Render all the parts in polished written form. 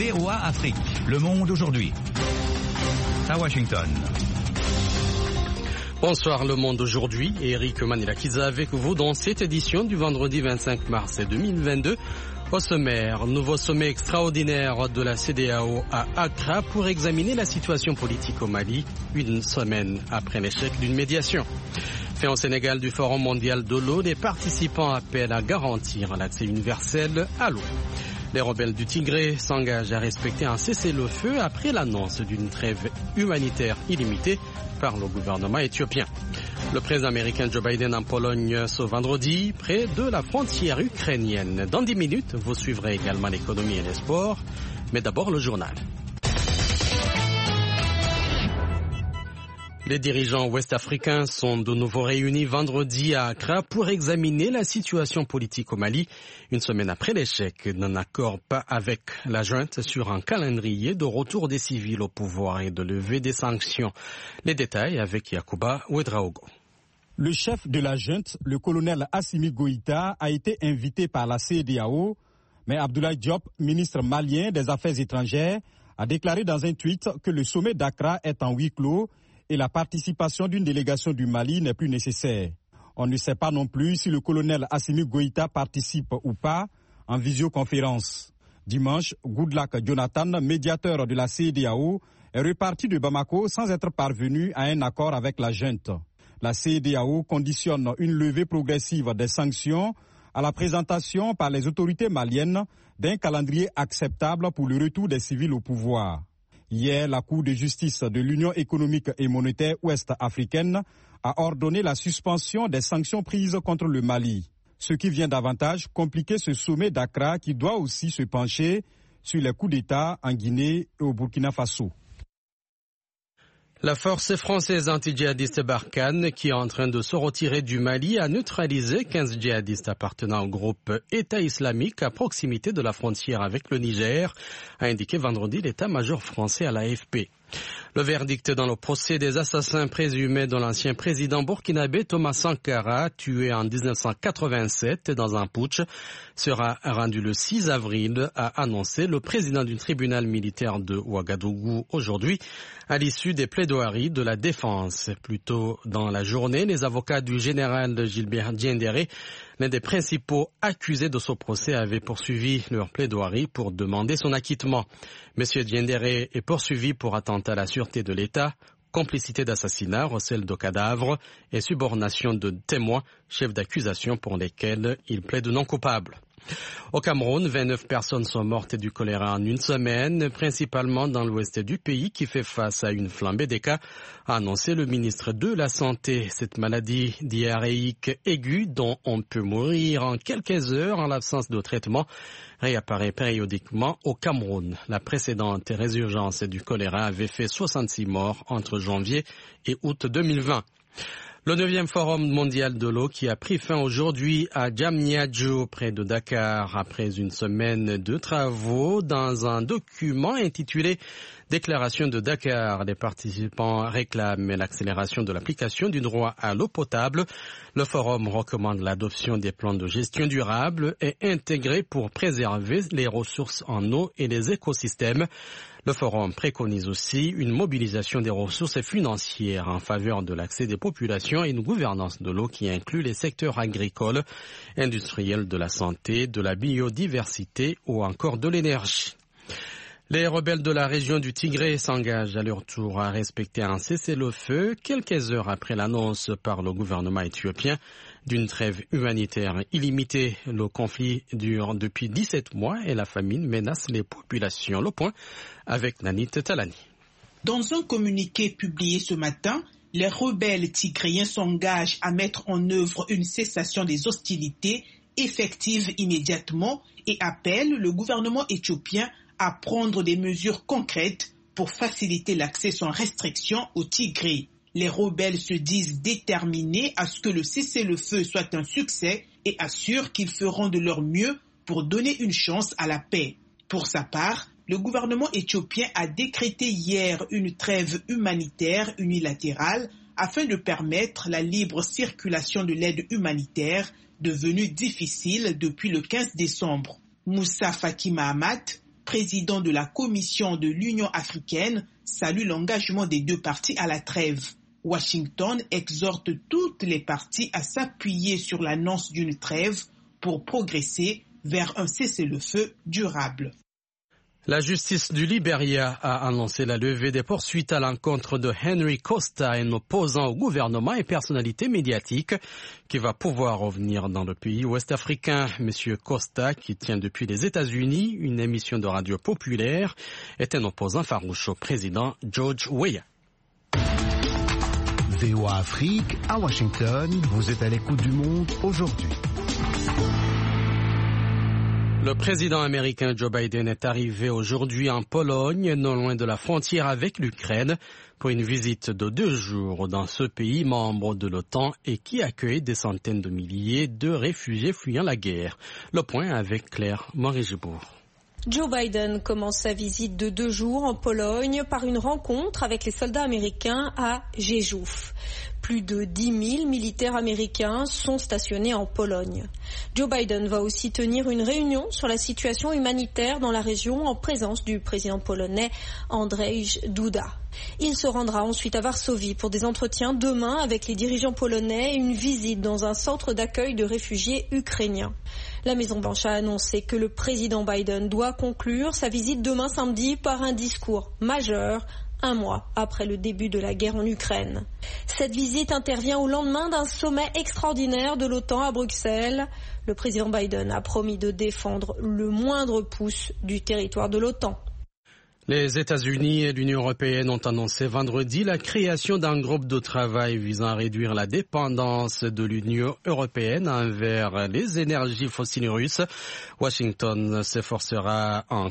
VOA Afrique, Le Monde aujourd'hui. À Washington. Bonsoir Le Monde aujourd'hui, Eric Manilakiza avec vous dans cette édition du vendredi 25 mars 2022. Au sommaire, nouveau sommet extraordinaire de la CEDEAO à Accra pour examiner la situation politique au Mali, une semaine après l'échec d'une médiation. Fait au Sénégal du Forum mondial de l'eau, les participants appellent à garantir l'accès universel à l'eau. Les rebelles du Tigré s'engagent à respecter un cessez-le-feu après l'annonce d'une trêve humanitaire illimitée par le gouvernement éthiopien. Le président américain Joe Biden en Pologne ce vendredi, près de la frontière ukrainienne. Dans 10 minutes, vous suivrez également l'économie et les sports. Mais d'abord, le journal. Les dirigeants ouest-africains sont de nouveau réunis vendredi à Accra pour examiner la situation politique au Mali, une semaine après l'échec d'un accord avec la junte sur un calendrier de retour des civils au pouvoir et de levée des sanctions. Les détails avec Yacouba Ouedraogo. Le chef de la junte, le colonel Assimi Goïta, a été invité par la CEDEAO, mais Abdoulaye Diop, ministre malien des Affaires étrangères, a déclaré dans un tweet que le sommet d'Accra est en huis clos et la participation d'une délégation du Mali n'est plus nécessaire. On ne sait pas non plus si le colonel Assimi Goïta participe ou pas en visioconférence. Dimanche, Goodluck Jonathan, médiateur de la CEDEAO, est reparti de Bamako sans être parvenu à un accord avec la junte. La CEDEAO conditionne une levée progressive des sanctions à la présentation par les autorités maliennes d'un calendrier acceptable pour le retour des civils au pouvoir. Hier, la Cour de justice de l'Union économique et monétaire ouest-africaine a ordonné la suspension des sanctions prises contre le Mali, ce qui vient davantage compliquer ce sommet d'Accra qui doit aussi se pencher sur les coups d'État en Guinée et au Burkina Faso. La force française anti-djihadiste Barkhane, qui est en train de se retirer du Mali, a neutralisé 15 djihadistes appartenant au groupe État islamique à proximité de la frontière avec le Niger, a indiqué vendredi l'état-major français à l'AFP. Le verdict dans le procès des assassins présumés de l'ancien président burkinabé Thomas Sankara, tué en 1987 dans un putsch, sera rendu le 6 avril, a annoncé le président du tribunal militaire de Ouagadougou aujourd'hui, à l'issue des plaidoiries de la défense. Plus tôt dans la journée, les avocats du général Gilbert Diendéré, l'un des principaux accusés de ce procès, avaient poursuivi leur plaidoirie pour demander son acquittement. Monsieur Diendéré est poursuivi pour attentat à la sûreté de l'État, complicité d'assassinat, recel de cadavres et subornation de témoins, chefs d'accusation pour lesquels il plaide non coupable. Au Cameroun, 29 personnes sont mortes du choléra en une semaine, principalement dans l'ouest du pays qui fait face à une flambée des cas, a annoncé le ministre de la Santé. Cette maladie diarrhéique aiguë dont on peut mourir en quelques heures en l'absence de traitement réapparaît périodiquement au Cameroun. La précédente résurgence du choléra avait fait 66 morts entre janvier et août 2020. Le 9e Forum mondial de l'eau qui a pris fin aujourd'hui à Diamniadio, près de Dakar, après une semaine de travaux. Dans un document intitulé « Déclaration de Dakar », les participants réclament l'accélération de l'application du droit à l'eau potable. Le forum recommande l'adoption des plans de gestion durable et intégrés pour préserver les ressources en eau et les écosystèmes. Le forum préconise aussi une mobilisation des ressources financières en faveur de l'accès des populations et une gouvernance de l'eau qui inclut les secteurs agricoles, industriels, de la santé, de la biodiversité ou encore de l'énergie. Les rebelles de la région du Tigré s'engagent à leur tour à respecter un cessez-le-feu quelques heures après l'annonce par le gouvernement éthiopien d'une trêve humanitaire illimitée. Le conflit dure depuis 17 mois et la famine menace les populations. Le point avec Nanit Talani. Dans un communiqué publié ce matin, les rebelles tigréens s'engagent à mettre en œuvre une cessation des hostilités effective immédiatement et appellent le gouvernement éthiopien à prendre des mesures concrètes pour faciliter l'accès sans restriction au Tigré. Les rebelles se disent déterminés à ce que le cessez-le-feu soit un succès et assurent qu'ils feront de leur mieux pour donner une chance à la paix. Pour sa part, le gouvernement éthiopien a décrété hier une trêve humanitaire unilatérale afin de permettre la libre circulation de l'aide humanitaire devenue difficile depuis le 15 décembre. Moussa Faki Mahamat, président de la Commission de l'Union africaine, salue l'engagement des deux parties à la trêve. Washington exhorte toutes les parties à s'appuyer sur l'annonce d'une trêve pour progresser vers un cessez-le-feu durable. La justice du Libéria a annoncé la levée des poursuites à l'encontre de Henry Costa, un opposant au gouvernement et personnalité médiatique qui va pouvoir revenir dans le pays ouest-africain. Monsieur Costa, qui tient depuis les États-Unis une émission de radio populaire, est un opposant farouche au président George Weah. VOA Afrique, à Washington, vous êtes à l'écoute du monde aujourd'hui. Le président américain Joe Biden est arrivé aujourd'hui en Pologne, non loin de la frontière avec l'Ukraine, pour une visite de 2 jours dans ce pays membre de l'OTAN et qui accueille des centaines de milliers de réfugiés fuyant la guerre. Le point avec Claire Morizebourg. Joe Biden commence sa visite de 2 jours en Pologne par une rencontre avec les soldats américains à Rzeszów. Plus de 10 000 militaires américains sont stationnés en Pologne. Joe Biden va aussi tenir une réunion sur la situation humanitaire dans la région en présence du président polonais Andrzej Duda. Il se rendra ensuite à Varsovie pour des entretiens demain avec les dirigeants polonais et une visite dans un centre d'accueil de réfugiés ukrainiens. La Maison-Blanche a annoncé que le président Biden doit conclure sa visite demain samedi par un discours majeur, 1 mois après le début de la guerre en Ukraine. Cette visite intervient au lendemain d'un sommet extraordinaire de l'OTAN à Bruxelles. Le président Biden a promis de défendre le moindre pouce du territoire de l'OTAN. Les États-Unis et l'Union européenne ont annoncé vendredi la création d'un groupe de travail visant à réduire la dépendance de l'Union européenne envers les énergies fossiles russes. Washington s'efforcera en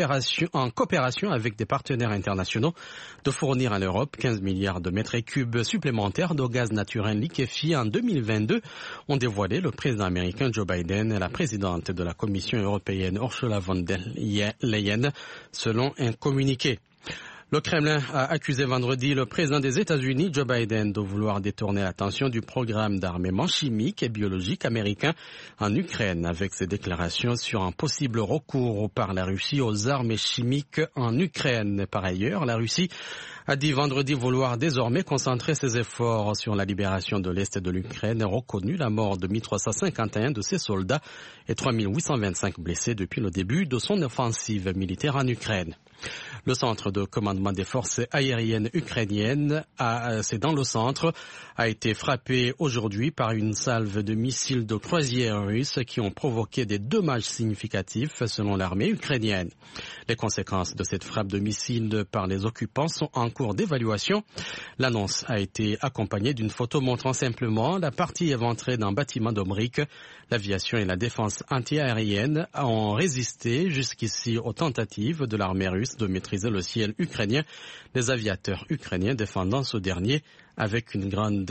coopération avec des partenaires internationaux de fournir à l'Europe 15 milliards de mètres cubes supplémentaires de gaz naturel liquéfié en 2022, ont dévoilé le président américain Joe Biden et la présidente de la Commission européenne Ursula von der Leyen, selon un communiqué. Le Kremlin a accusé vendredi le président des États-Unis, Joe Biden, de vouloir détourner l'attention du programme d'armement chimique et biologique américain en Ukraine, avec ses déclarations sur un possible recours par la Russie aux armes chimiques en Ukraine. Par ailleurs, la Russie a dit vendredi vouloir désormais concentrer ses efforts sur la libération de l'Est de l'Ukraine et reconnu la mort de 1351 de ses soldats et 3825 blessés depuis le début de son offensive militaire en Ukraine. Le centre de commandement des forces aériennes ukrainiennes, c'est dans le centre, a été frappé aujourd'hui par une salve de missiles de croisière russes qui ont provoqué des dommages significatifs selon l'armée ukrainienne. Les conséquences de cette frappe de missiles par les occupants sont en cours d'évaluation. L'annonce a été accompagnée d'une photo montrant simplement la partie éventrée d'un bâtiment de briques. L'aviation et la défense antiaérienne ont résisté jusqu'ici aux tentatives de l'armée russe de maîtriser le ciel ukrainien, les aviateurs ukrainiens défendant ce dernier avec une grande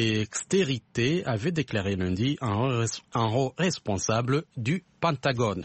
dextérité, avaient déclaré lundi un haut responsable du Pentagone.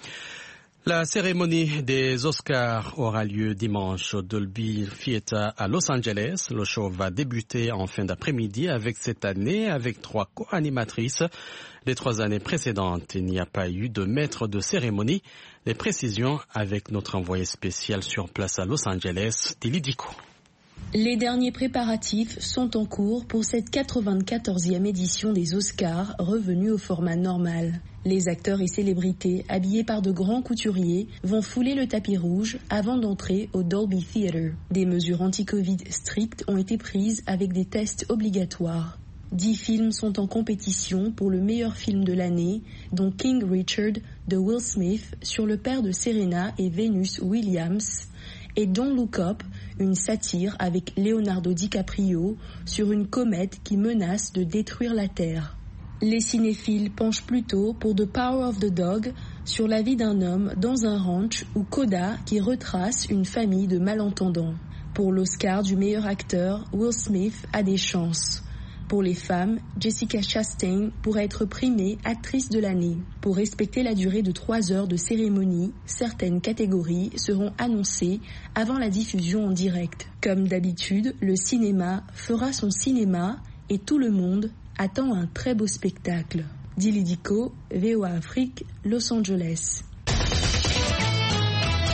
La cérémonie des Oscars aura lieu dimanche au Dolby Theatre à Los Angeles. Le show va débuter en fin d'après-midi cette année avec 3 co-animatrices. Les 3 années précédentes, il n'y a pas eu de maître de cérémonie. Les précisions avec notre envoyé spécial sur place à Los Angeles, Tilly Dico. Les derniers préparatifs sont en cours pour cette 94e édition des Oscars, revenue au format normal. Les acteurs et célébrités, habillés par de grands couturiers, vont fouler le tapis rouge avant d'entrer au Dolby Theatre. Des mesures anti-Covid strictes ont été prises avec des tests obligatoires. 10 films sont en compétition pour le meilleur film de l'année, dont King Richard de Will Smith sur le père de Serena et Venus Williams, et Don't Look Up, une satire avec Leonardo DiCaprio sur une comète qui menace de détruire la Terre. Les cinéphiles penchent plutôt pour The Power of the Dog, sur la vie d'un homme dans un ranch, ou Coda, qui retrace une famille de malentendants. Pour l'Oscar du meilleur acteur, Will Smith a des chances. Pour les femmes, Jessica Chastain pourrait être primée actrice de l'année. Pour respecter la durée de 3 heures de cérémonie, certaines catégories seront annoncées avant la diffusion en direct. Comme d'habitude, le cinéma fera son cinéma et tout le monde attend un très beau spectacle. Tilly Dico, VOA Afrique, Los Angeles.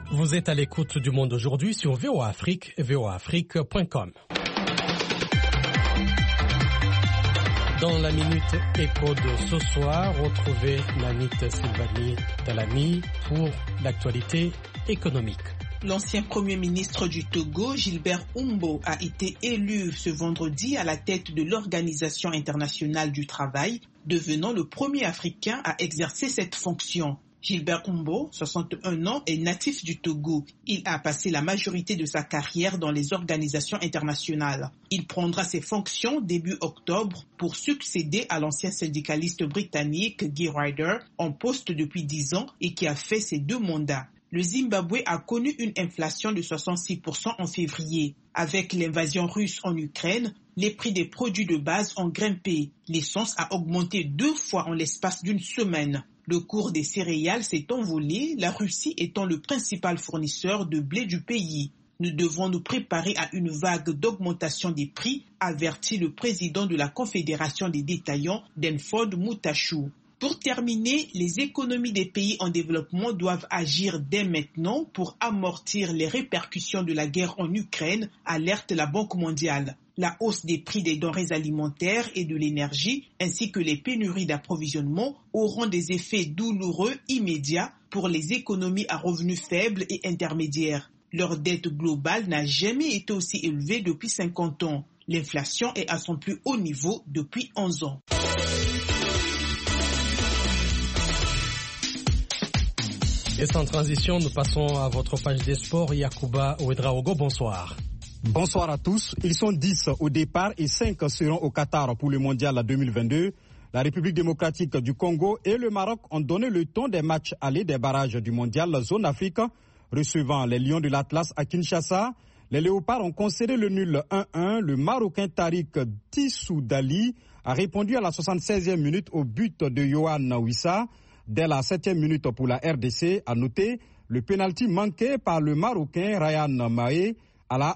Vous êtes à l'écoute du Monde aujourd'hui sur VOA Afrique et voaafrique.com. Dans la Minute Écho de ce soir, retrouvez Nanit Sylvanie Talami pour l'actualité économique. L'ancien Premier ministre du Togo, Gilbert Oumbo, a été élu ce vendredi à la tête de l'Organisation internationale du travail, devenant le premier Africain à exercer cette fonction. Gilbert Oumbo, 61 ans, est natif du Togo. Il a passé la majorité de sa carrière dans les organisations internationales. Il prendra ses fonctions début octobre pour succéder à l'ancien syndicaliste britannique Guy Ryder, en poste depuis 10 ans et qui a fait ses 2 mandats. Le Zimbabwe a connu une inflation de 66% en février. Avec l'invasion russe en Ukraine, les prix des produits de base ont grimpé. L'essence a augmenté 2 fois en l'espace d'une semaine. Le cours des céréales s'est envolé, la Russie étant le principal fournisseur de blé du pays. Nous devons nous préparer à une vague d'augmentation des prix, avertit le président de la Confédération des détaillants, Denford Mutachou. Pour terminer, les économies des pays en développement doivent agir dès maintenant pour amortir les répercussions de la guerre en Ukraine, alerte la Banque mondiale. La hausse des prix des denrées alimentaires et de l'énergie, ainsi que les pénuries d'approvisionnement, auront des effets douloureux immédiats pour les économies à revenus faibles et intermédiaires. Leur dette globale n'a jamais été aussi élevée depuis 50 ans. L'inflation est à son plus haut niveau depuis 11 ans. Et sans transition, nous passons à votre page des sports. Yacouba Ouedraogo, bonsoir. Bonsoir à tous. Ils sont 10 au départ et 5 seront au Qatar pour le Mondial 2022. La République démocratique du Congo et le Maroc ont donné le ton des matchs allés des barrages du Mondial Zone Afrique. Recevant les Lions de l'Atlas à Kinshasa, les Léopards ont concédé le nul 1-1. Le Marocain Tariq Tissoudali a répondu à la 76e minute au but de Yohan Wissa. Dès la 7e minute pour la RDC, à noter le pénalty manqué par le Marocain Ryan Mahé à la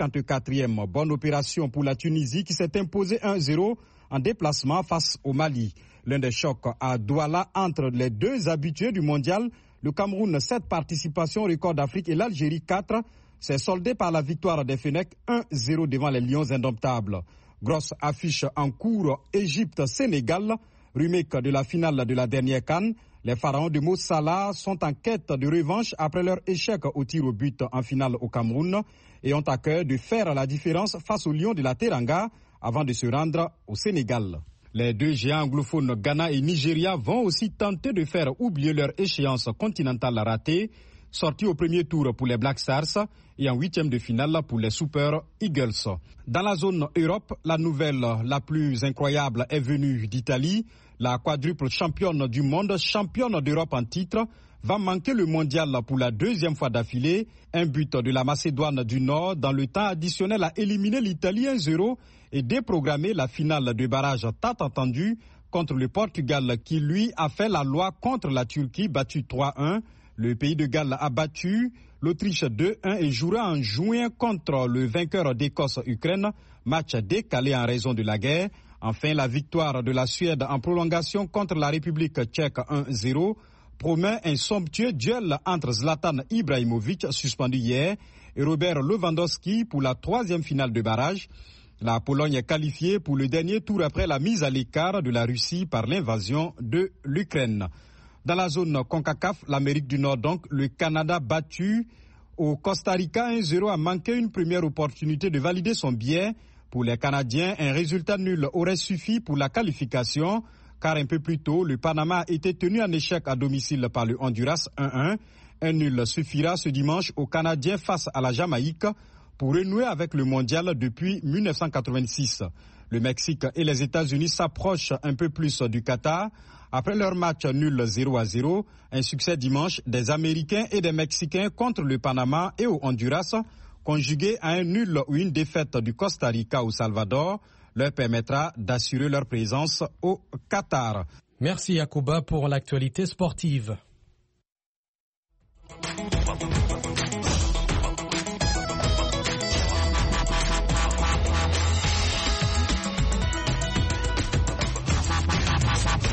54e. Bonne opération pour la Tunisie qui s'est imposée 1-0 en déplacement face au Mali. L'un des chocs à Douala entre les 2 habitués du mondial, le Cameroun 7 participations au record d'Afrique et l'Algérie 4, s'est soldé par la victoire des Fennecs 1-0 devant les Lions indomptables. Grosse affiche en cours Égypte-Sénégal. Remake de la finale de la dernière CAN, les Pharaons de Mo Salah sont en quête de revanche après leur échec au tir au but en finale au Cameroun et ont à cœur de faire la différence face aux Lions de la Teranga avant de se rendre au Sénégal. Les 2 géants anglophones Ghana et Nigeria vont aussi tenter de faire oublier leur échéance continentale ratée, sortie au premier tour pour les Black Stars et en 8e de finale pour les Super Eagles. Dans la zone Europe, la nouvelle la plus incroyable est venue d'Italie. La quadruple championne du monde, championne d'Europe en titre, va manquer le mondial pour la 2e fois d'affilée. Un but de la Macédoine du Nord dans le temps additionnel a éliminé l'Italie 1-0 et déprogrammé la finale de barrage tant attendue contre le Portugal qui lui a fait la loi contre la Turquie battue 3-1. Le pays de Galles a battu l'Autriche 2-1 et jouera en juin contre le vainqueur d'Écosse-Ukraine, match décalé en raison de la guerre. Enfin, la victoire de la Suède en prolongation contre la République tchèque 1-0 promet un somptueux duel entre Zlatan Ibrahimovic, suspendu hier, et Robert Lewandowski pour la 3e finale de barrage. La Pologne est qualifiée pour le dernier tour après la mise à l'écart de la Russie par l'invasion de l'Ukraine. Dans la zone CONCACAF, l'Amérique du Nord donc, le Canada battu au Costa Rica 1-0 a manqué une première opportunité de valider son billet. Pour les Canadiens, un résultat nul aurait suffi pour la qualification, car un peu plus tôt, le Panama a été tenu en échec à domicile par le Honduras 1-1. Un nul suffira ce dimanche aux Canadiens face à la Jamaïque pour renouer avec le mondial depuis 1986. Le Mexique et les États-Unis s'approchent un peu plus du Qatar. Après leur match nul 0-0, un succès dimanche des Américains et des Mexicains contre le Panama et au Honduras, conjugué à un nul ou une défaite du Costa Rica au Salvador, leur permettra d'assurer leur présence au Qatar. Merci Yacouba pour l'actualité sportive.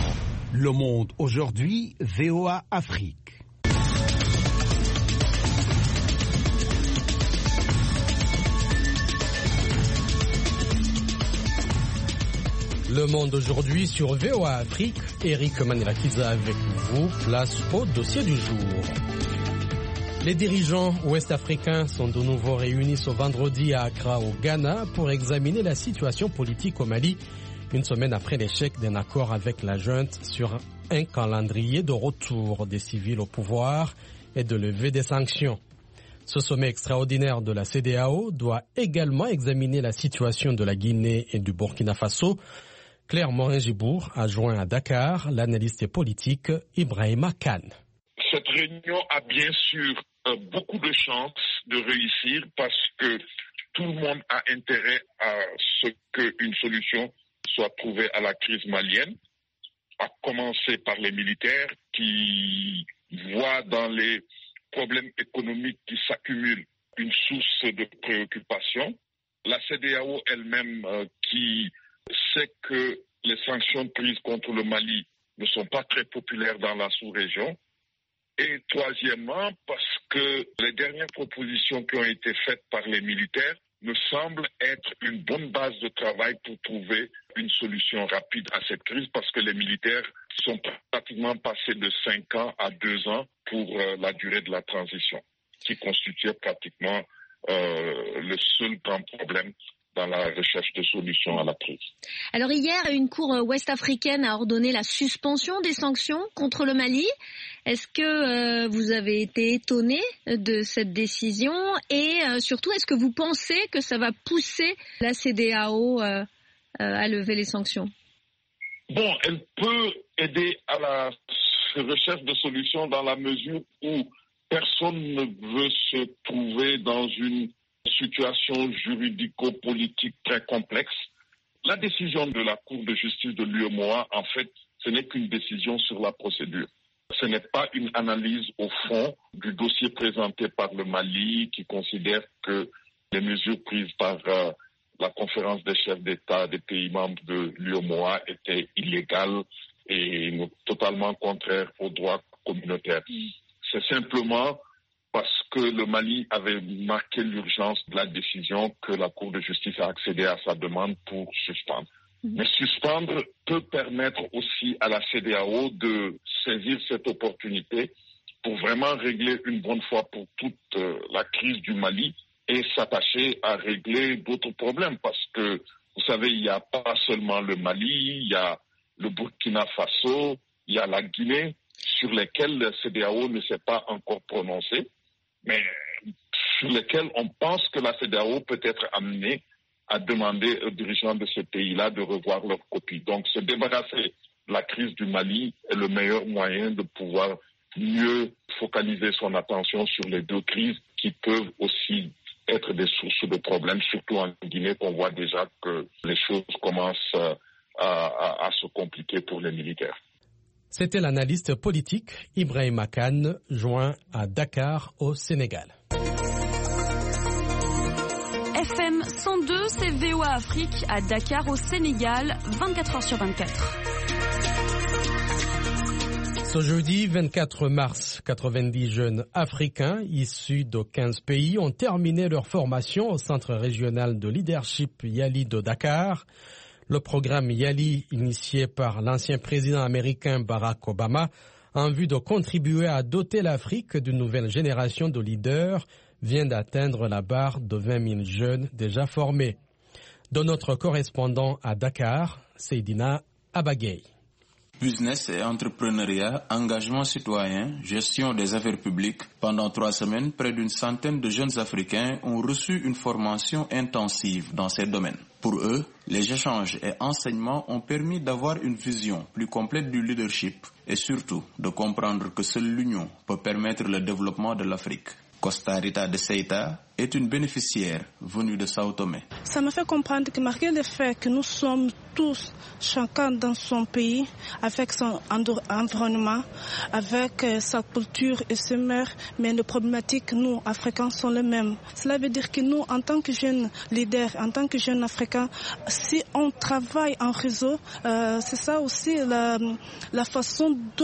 Le Monde aujourd'hui, VOA Afrique. Le Monde aujourd'hui sur VOA Afrique. Eric Manirakiza avec vous. Place au dossier du jour. Les dirigeants ouest-africains sont de nouveau réunis ce vendredi à Accra au Ghana pour examiner la situation politique au Mali, une semaine après l'échec d'un accord avec la junte sur un calendrier de retour des civils au pouvoir et de levée des sanctions. Ce sommet extraordinaire de la CEDEAO doit également examiner la situation de la Guinée et du Burkina Faso. Claire Morin-Gibour a joint à Dakar l'analyste politique Ibrahima Kane. Cette réunion a bien sûr beaucoup de chances de réussir parce que tout le monde a intérêt à ce qu'une solution soit trouvée à la crise malienne, à commencer par les militaires qui voient dans les problèmes économiques qui s'accumulent une source de préoccupation. La CEDEAO elle-même qui sait que les sanctions prises contre le Mali ne sont pas très populaires dans la sous-région. Et troisièmement, parce que les dernières propositions qui ont été faites par les militaires me semblent être une bonne base de travail pour trouver une solution rapide à cette crise, parce que les militaires sont pratiquement passés de 5 ans à 2 ans pour la durée de la transition, qui constituait pratiquement le seul grand problème dans la recherche de solutions à la crise. Alors hier, une cour ouest-africaine a ordonné la suspension des sanctions contre le Mali. Est-ce que vous avez été étonné de cette décision et surtout, est-ce que vous pensez que ça va pousser la CEDEAO à lever les sanctions? Bon, elle peut aider à la recherche de solutions dans la mesure où personne ne veut se trouver dans une situation juridico-politique très complexe. La décision de la Cour de justice de l'UEMOA, en fait, ce n'est qu'une décision sur la procédure. Ce n'est pas une analyse au fond du dossier présenté par le Mali qui considère que les mesures prises par la conférence des chefs d'État des pays membres de l'UEMOA étaient illégales et totalement contraires aux droits communautaires. C'est simplement parce que le Mali avait marqué l'urgence de la décision que la Cour de justice a accédé à sa demande pour suspendre. Mais suspendre peut permettre aussi à la CEDEAO de saisir cette opportunité pour vraiment régler une bonne fois pour toutes la crise du Mali et s'attacher à régler d'autres problèmes. Parce que, vous savez, il n'y a pas seulement le Mali, il y a le Burkina Faso, il y a la Guinée, sur lesquels la CEDEAO ne s'est pas encore prononcée, mais sur lesquels on pense que la CEDEAO peut être amenée à demander aux dirigeants de ce pays-là de revoir leur copie. Donc, se débarrasser de la crise du Mali est le meilleur moyen de pouvoir mieux focaliser son attention sur les deux crises qui peuvent aussi être des sources de problèmes, surtout en Guinée, qu'on voit déjà que les choses commencent à se compliquer pour les militaires. C'était l'analyste politique Ibrahima Kane, joint à Dakar au Sénégal. FM 102, c'est VOA Afrique à Dakar au Sénégal, 24h sur 24. Ce jeudi 24 mars, 90 jeunes africains issus de 15 pays ont terminé leur formation au Centre régional de leadership Yali de Dakar. Le programme Yali, initié par l'ancien président américain Barack Obama, en vue de contribuer à doter l'Afrique d'une nouvelle génération de leaders, vient d'atteindre la barre de 20 000 jeunes déjà formés. De notre correspondant à Dakar, Seydina Abagay. Business et entrepreneuriat, engagement citoyen, gestion des affaires publiques. Pendant 3 semaines, près d'une centaine de jeunes Africains ont reçu une formation intensive dans ces domaines. Pour eux, les échanges et enseignements ont permis d'avoir une vision plus complète du leadership et surtout de comprendre que seule l'union peut permettre le développement de l'Afrique. Costa Rita de Seita est une bénéficiaire venue de Sao Tomé. Ça me fait comprendre que malgré le fait que nous sommes tous, chacun dans son pays, avec son environnement, avec sa culture et ses mœurs, mais les problématiques, nous, Africains, sont les mêmes. Cela veut dire que nous, en tant que jeunes leaders, en tant que jeunes Africains, si on travaille en réseau, c'est ça aussi la façon dont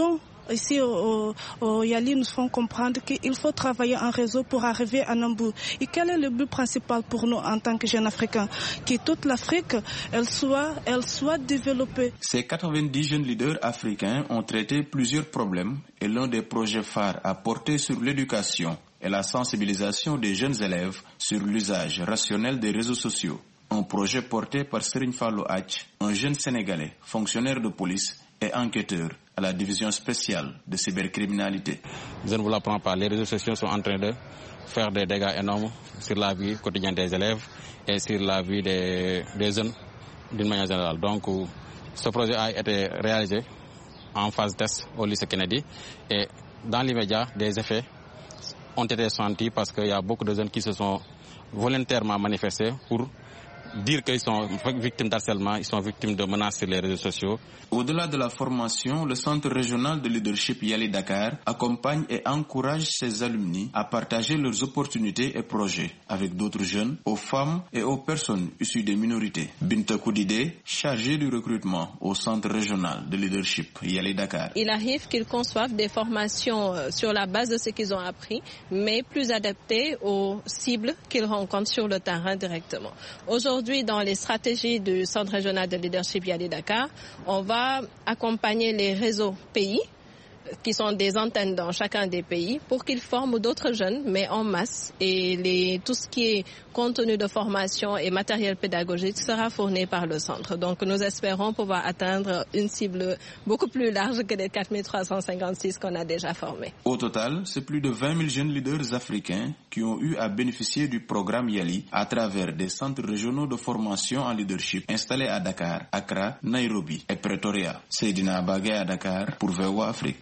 ici au Yali nous font comprendre qu'il faut travailler en réseau pour arriver à un bout. Et quel est le but principal pour nous en tant que jeunes Africains? Que toute l'Afrique, elle soit développée. Ces 90 jeunes leaders africains ont traité plusieurs problèmes et l'un des projets phares a porté sur l'éducation et la sensibilisation des jeunes élèves sur l'usage rationnel des réseaux sociaux. Un projet porté par Serigne Fallou Ath, un jeune Sénégalais, fonctionnaire de police et enquêteur à la division spéciale de cybercriminalité. Je ne vous l'apprends pas, les réseaux sociaux sont en train de faire des dégâts énormes sur la vie quotidienne des élèves et sur la vie des jeunes d'une manière générale. Donc, ce projet a été réalisé en phase test au lycée Kennedy et dans l'immédiat, des effets ont été sentis parce qu'il y a beaucoup de jeunes qui se sont volontairement manifestés pour dire qu'ils sont victimes d'harcèlement, ils sont victimes de menaces sur les réseaux sociaux. Au-delà de la formation, le Centre régional de leadership Yali Dakar accompagne et encourage ses alumni à partager leurs opportunités et projets avec d'autres jeunes, aux femmes et aux personnes issues des minorités. Binta Koudide, chargée du recrutement au Centre régional de leadership Yali Dakar. Il arrive qu'ils conçoivent des formations sur la base de ce qu'ils ont appris, mais plus adaptées aux cibles qu'ils rencontrent sur le terrain directement. Aujourd'hui, dans les stratégies du Centre régional de leadership Yali Dakar, on va accompagner les réseaux pays qui sont des antennes dans chacun des pays pour qu'ils forment d'autres jeunes, mais en masse. Et tout ce qui est contenu de formation et matériel pédagogique sera fourni par le centre. Donc nous espérons pouvoir atteindre une cible beaucoup plus large que les 4356 qu'on a déjà formés. Au total, c'est plus de 20 000 jeunes leaders africains qui ont eu à bénéficier du programme Yali à travers des centres régionaux de formation en leadership installés à Dakar, Accra, Nairobi et Pretoria. Seydina Bagay à Dakar pour VOA Afrique.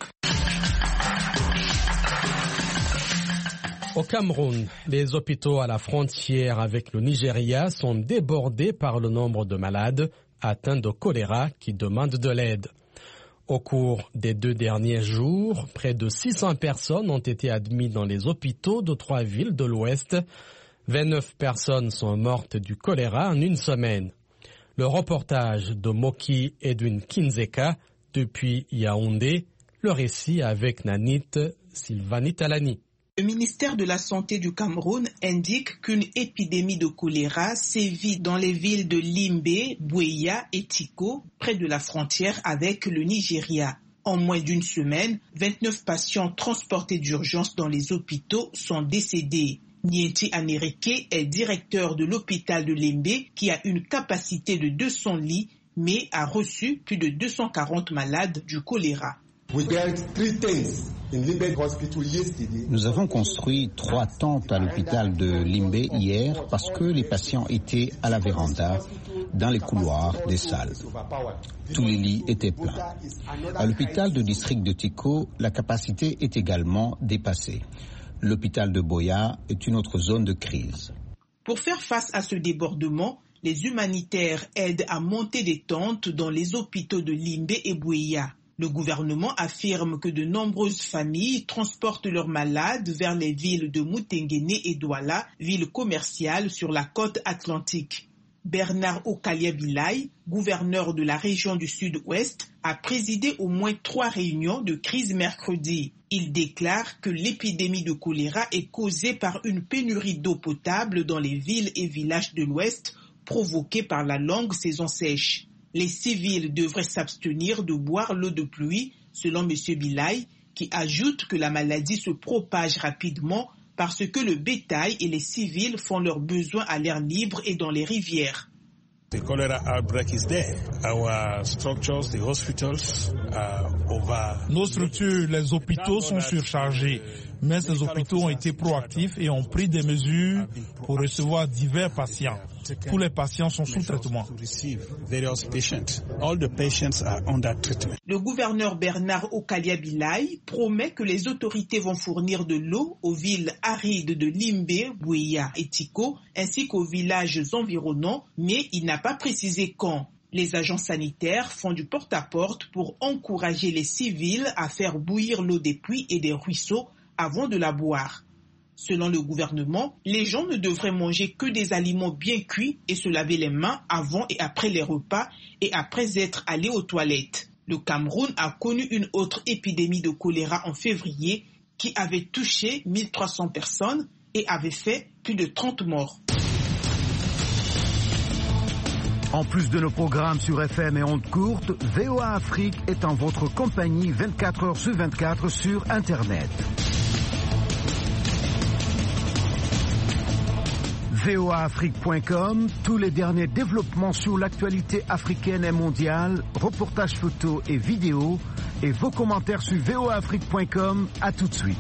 Au Cameroun, les hôpitaux à la frontière avec le Nigeria sont débordés par le nombre de malades atteints de choléra qui demandent de l'aide. Au cours des 2 derniers jours, près de 600 personnes ont été admises dans les hôpitaux de 3 villes de l'Ouest. 29 personnes sont mortes du choléra en une semaine. Le reportage de Moki Edwin Kinzeka depuis Yaoundé, le récit avec Nanit Sylvani Talani. Le ministère de la Santé du Cameroun indique qu'une épidémie de choléra sévit dans les villes de Limbe, Bouéya et Tiko, près de la frontière avec le Nigeria. En moins d'une semaine, 29 patients transportés d'urgence dans les hôpitaux sont décédés. Nieti Anereke est directeur de l'hôpital de Limbe qui a une capacité de 200 lits mais a reçu plus de 240 malades du choléra. Nous avons construit 3 tentes à l'hôpital de Limbe hier parce que les patients étaient à la véranda, dans les couloirs des salles. Tous les lits étaient pleins. À l'hôpital de district de Tiko, la capacité est également dépassée. L'hôpital de Boya est une autre zone de crise. Pour faire face à ce débordement, les humanitaires aident à monter des tentes dans les hôpitaux de Limbe et Bouéya. Le gouvernement affirme que de nombreuses familles transportent leurs malades vers les villes de Moutenguene et Douala, villes commerciales sur la côte atlantique. Bernard Okalia-Bilay, gouverneur de la région du Sud-Ouest, a présidé au moins 3 réunions de crise mercredi. Il déclare que l'épidémie de choléra est causée par une pénurie d'eau potable dans les villes et villages de l'Ouest, provoquée par la longue saison sèche. Les civils devraient s'abstenir de boire l'eau de pluie, selon M. Bilay, qui ajoute que la maladie se propage rapidement parce que le bétail et les civils font leurs besoins à l'air libre et dans les rivières. The cholera outbreak is there. Our structures, the hospitals are over. Nos structures, les hôpitaux sont surchargés, mais ces hôpitaux ont été proactifs et ont pris des mesures pour recevoir divers patients. Tous les patients sont sous traitement. Le gouverneur Bernard Okalia-Bilay promet que les autorités vont fournir de l'eau aux villes arides de Limbe, Bouéya et Tiko, ainsi qu'aux villages environnants, mais il n'a pas précisé quand. Les agents sanitaires font du porte-à-porte pour encourager les civils à faire bouillir l'eau des puits et des ruisseaux avant de la boire. Selon le gouvernement, les gens ne devraient manger que des aliments bien cuits et se laver les mains avant et après les repas et après être allés aux toilettes. Le Cameroun a connu une autre épidémie de choléra en février qui avait touché 1300 personnes et avait fait plus de 30 morts. En plus de nos programmes sur FM et ondes courtes, VOA Afrique est en votre compagnie 24 heures sur 24 sur Internet. voaafrique.com, tous les derniers développements sur l'actualité africaine et mondiale, reportages photos et vidéos, et vos commentaires sur voaafrique.com. À tout de suite.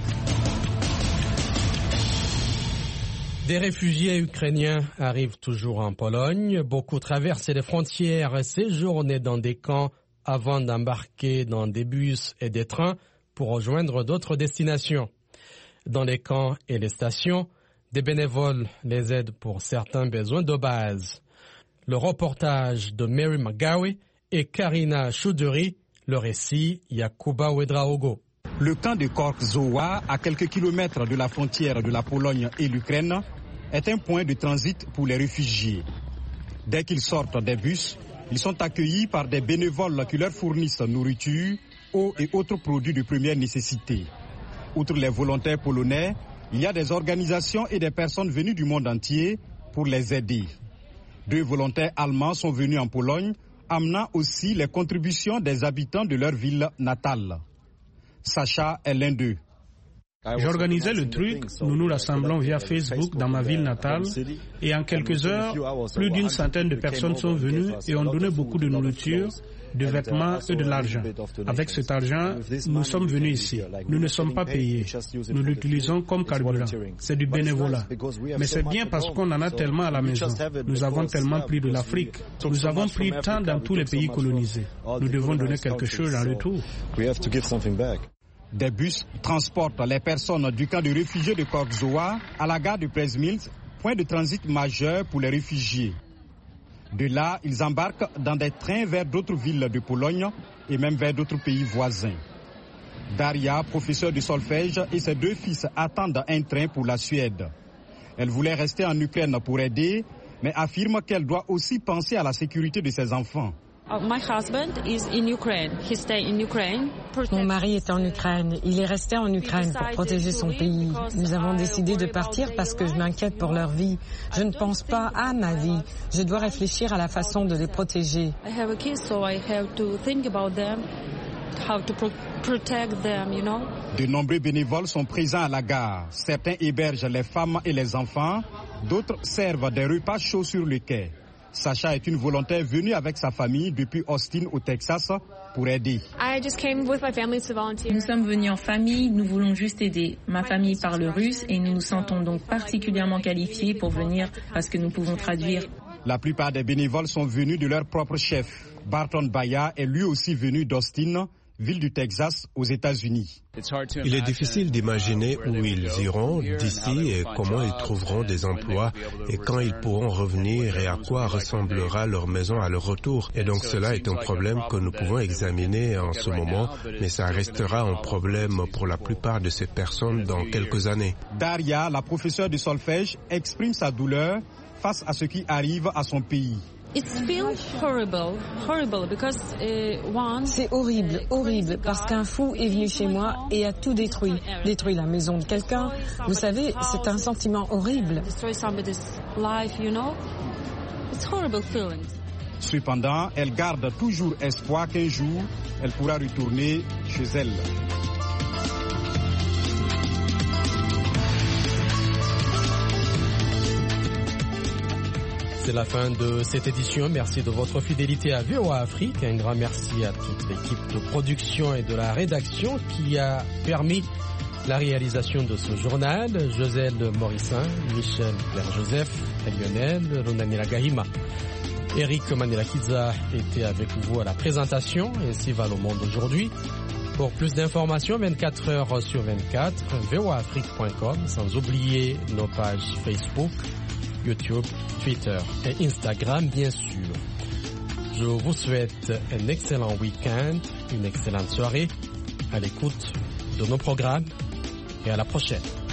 Des réfugiés ukrainiens arrivent toujours en Pologne. Beaucoup traversent les frontières et séjournent dans des camps avant d'embarquer dans des bus et des trains pour rejoindre d'autres destinations. Dans les camps et les stations, des bénévoles les aident pour certains besoins de base. Le reportage de Mary McGowie et Karina Choudhury, le récit Yakuba Ouedraogo. Le camp de Korzowa, à quelques kilomètres de la frontière de la Pologne et l'Ukraine, est un point de transit pour les réfugiés. Dès qu'ils sortent des bus, ils sont accueillis par des bénévoles qui leur fournissent nourriture, eau et autres produits de première nécessité. Outre les volontaires polonais, il y a des organisations et des personnes venues du monde entier pour les aider. 2 volontaires allemands sont venus en Pologne, amenant aussi les contributions des habitants de leur ville natale. Sacha est l'un d'eux. J'organisais le truc, nous nous rassemblons via Facebook dans ma ville natale et en quelques heures, plus d'une centaine de personnes sont venues et ont donné beaucoup de nourriture, de vêtements et de l'argent. Avec cet argent, nous sommes venus ici. Nous ne sommes pas payés. Nous l'utilisons comme carburant. C'est du bénévolat. Mais c'est bien parce qu'on en a tellement à la maison. Nous avons tellement pris de l'Afrique. Nous avons pris tant dans tous les pays colonisés. Nous devons donner quelque chose en retour. Des bus transportent les personnes du camp de réfugiés de Korzowa à la gare de Przemyśl, point de transit majeur pour les réfugiés. De là, ils embarquent dans des trains vers d'autres villes de Pologne et même vers d'autres pays voisins. Daria, professeure de solfège, et ses 2 fils attendent un train pour la Suède. Elle voulait rester en Ukraine pour aider, mais affirme qu'elle doit aussi penser à la sécurité de ses enfants. Mon mari est en Ukraine. Il est resté en Ukraine pour protéger son pays. Nous avons décidé de partir parce que je m'inquiète pour leur vie. Je ne pense pas à ma vie. Je dois réfléchir à la façon de les protéger. De nombreux bénévoles sont présents à la gare. Certains hébergent les femmes et les enfants. D'autres servent des repas chauds sur le quai. Sacha est une volontaire venue avec sa famille depuis Austin au Texas pour aider. Nous sommes venus en famille, nous voulons juste aider. Ma famille parle russe et nous nous sentons donc particulièrement qualifiés pour venir parce que nous pouvons traduire. La plupart des bénévoles sont venus de leur propre chef. Barton Baya est lui aussi venu d'Austin, ville du Texas, aux États-Unis. Il est difficile d'imaginer où ils iront d'ici et comment ils trouveront des emplois et quand ils pourront revenir et à quoi ressemblera leur maison à leur retour. Et donc cela est un problème que nous pouvons examiner en ce moment, mais ça restera un problème pour la plupart de ces personnes dans quelques années. Daria, la professeure de solfège, exprime sa douleur face à ce qui arrive à son pays. C'est horrible, horrible, parce qu'un fou est venu chez moi et a tout détruit. Détruit la maison de quelqu'un. Vous savez, c'est un sentiment horrible. Cependant, elle garde toujours espoir qu'un jour, elle pourra retourner chez elle. C'est la fin de cette édition. Merci de votre fidélité à VOA Afrique. Un grand merci à toute l'équipe de production et de la rédaction qui a permis la réalisation de ce journal. Joselle Morissin, Michel Claire-Joseph, Lionel, Ronanila Gahima. Eric Manila-Kiza était avec vous à la présentation. Ainsi va le monde aujourd'hui. Pour plus d'informations, 24 heures sur 24, voaafrique.com, sans oublier nos pages Facebook, YouTube, Twitter et Instagram, bien sûr. Je vous souhaite un excellent week-end, une excellente soirée à l'écoute de nos programmes et à la prochaine.